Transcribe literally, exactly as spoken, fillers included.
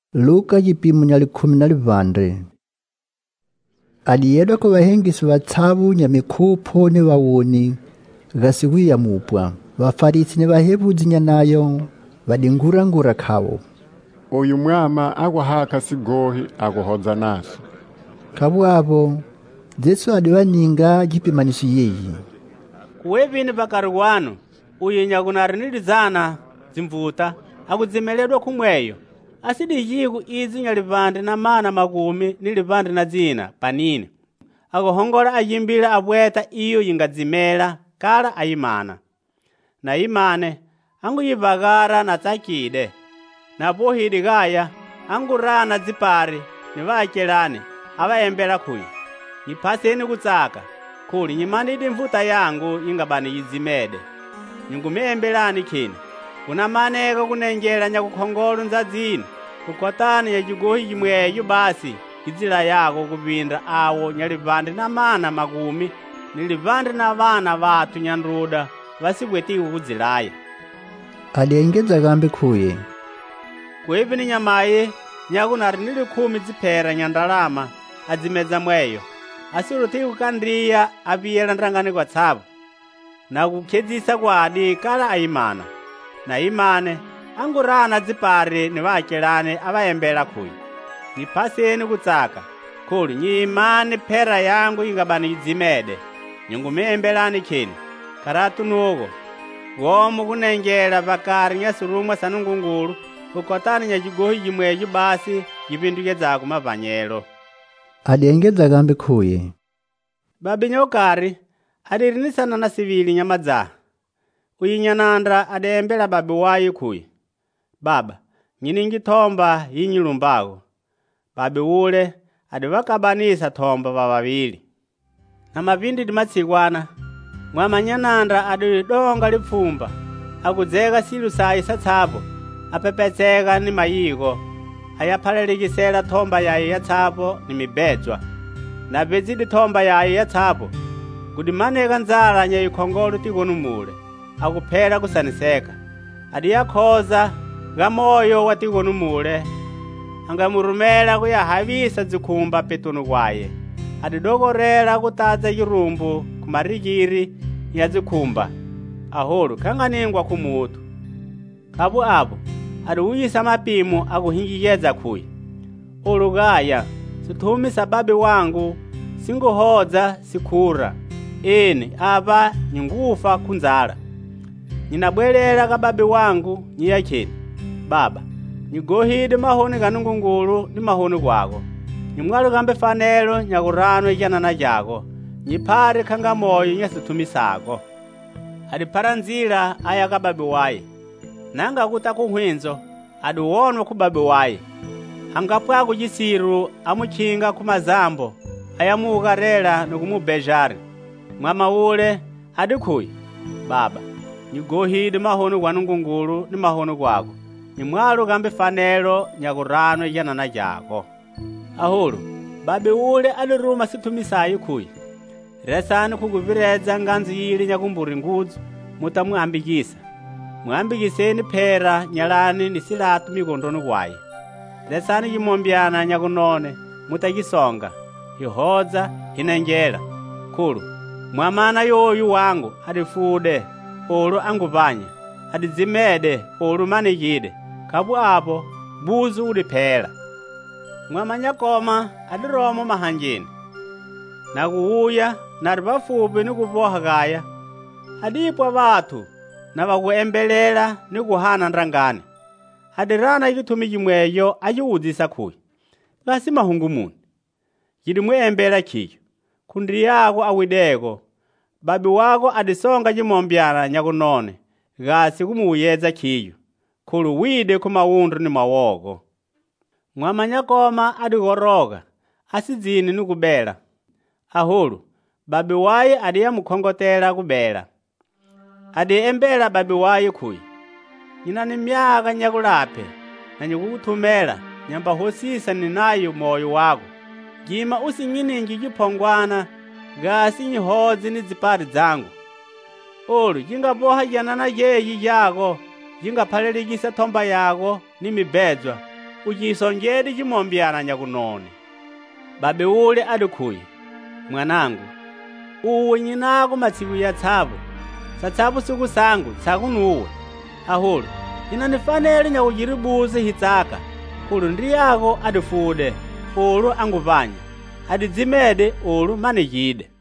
Luka jipimo nya likumi na livandre. Aliyedwa kwa bahengisi batsabu nya mikhupo ni bawoni gasiku ya mupwa. Bafarisi ni bahebuzi nya nayo badingura-ngura khawo. Uyu mwama agwahaka sigohi aguhoza naso. Kabwabo Yesu adiwaninga jipimaniso yeyi. Kuwebini bakari wanu uyu nyakunarinirizana zimvuta akudzimeledwa kumweyo. Asidi yiku izi nya livande na mana makumi ni livande na zina panini. Akuhongola ayimbila abweta iyo yingadzimela kala ayimana. Na imane angu yivagara na takide. Na bohidi gaya angu rana zipari ni vakelane abaembela kuyi. Nipaseni kutsaka kuli nyimanidi mvuta yangu ingabani yizimede. Nyungumiembelani kini. Unamaneka kunenjela nyakukhongolo nzazini. Kukotani ya jugohi jimweyo basi izila yako kubinda awo nyalivande na mana makumi nilivande na vana vatu nyanruda vasibwetiku kuzilaya. Aliengeza gambe kuye. Kwevi ni nyamaye nyakunari nilikumi zipera nyandalama azimeza mweyo. Asirutiku kandriya abiyela ndangani kwa tsabu. Na kukezisa kwa adi kala ayimana. Na imane angurana zipari ni vakelane abaembela kuyi. Nipaseni kutsaka kuli nyimane pera yangu ingabani izimede. Nyungumiembelani kini karatu nugo gomu kunenjela bakari nyasurumwa sanungungulu kukotani nyajigohi jimweyo basi jibinduke zaku mavanyelo. Aliengeza gambe kuye. Babi nyokari adirinisana na sivili nyamaza. Uyinyanandra adembela babi wayi kuyi. Baba, nyiningi tomba yinyilumbago. Babi ule adivakabanisa tomba bababili. Na mavindi dimatsigwana mwamanyanandra adidonga lipfumba akudzeka silu sayi satsabo apepetseka ni mayiko ayaphalelegisela thomba yayi yatsabo ni mibedzwa na bezidi thomba yayi yatsabo kudimaneka nzala nya ikhongolo tikonumule akuphela kusaniseka adiyakhoza gamoyo wa tikonumule angamurumela kuyahavisa zikhumba petunu kwaye adidokorela kutaza yirumbu kumarikiri ya zikhumba aholu kanganingwa kumutu kabu abo adiwuyisa mapimu akuhingiyeza kuyi olugaya situhumisa babi wangu singuhoza sikura eni aba nyingufa kunzala ninabwelela ka babi wangu nyiyakeni baba nyigohide mahoni ganungungulu ni mahoni gwako nyimwalu gambe fanelo nyakurano ijanana jako nyipari kanga moyo nyasitumisako adipara nzila aya ka babi waye nanga kuta kuhwinzo adiwonwa ku babi waye hangapwa kujisiru amuchinga kumazambo ayamuukarela nukumubejari mwama ule adikuyi baba nyigohide mahoni gwanungungulu ni mahoni gwako nyimwalu gambe fanelo nyakurano ijanana jako ahulu babi ule aliruma situmisayi kuyi resani kukuvireza nganzi yili nyakumburi nguzu mutamuambikisa muambikiseni phera nyalani ni silatu mikondoni kwaye resani yimombyana nyakunone mutakisonga hihoza hinenjela kulu mwamana yoyu wangu adifude olu anguvanya adizimede olu manikide kabu apo buzu uliphela mwamanyakoma adiromo mahanjini na kuuya nari bafupi ni kuboha gaya adipwa batu na bakuembelela ni kuhana ndrangani adirana ikitumi jimweyo ayiwuzisa kuyi gasi mahungu muni jilimwembela kiyo kundi yako awideko babi wako adisonga jimombyana nyakunone gasi kumuuyeza kiyo kulu wide kumawundu ni mawoko mwamanyakoma adigoroga asizini ni kubela ahulu babi waye adiya mukhongotela kubela adiembela babi waye kuyi nyina ni myaka nyakulape na nyikukuthumela nyamba hosisa ninayo moyo wako gima usinyiningi jiphongwana gasi nyihozi ni zipari zangu olu jingaboha janana yeyi yako jingaphaleligisa thomba yako ni mibedzwa uchisonjedi chimombyana nyakunone. Babe ule adukhuyi, mwanangu, uwe nyinako matsiku ya tsabo, sa tsabo siku sangu tsakunuwe. Ahulu, ina nifanele nyakuchiribuze hitsaka, kulu ndi yako adifude, ulu angupanya, adidzimede ulu manichide.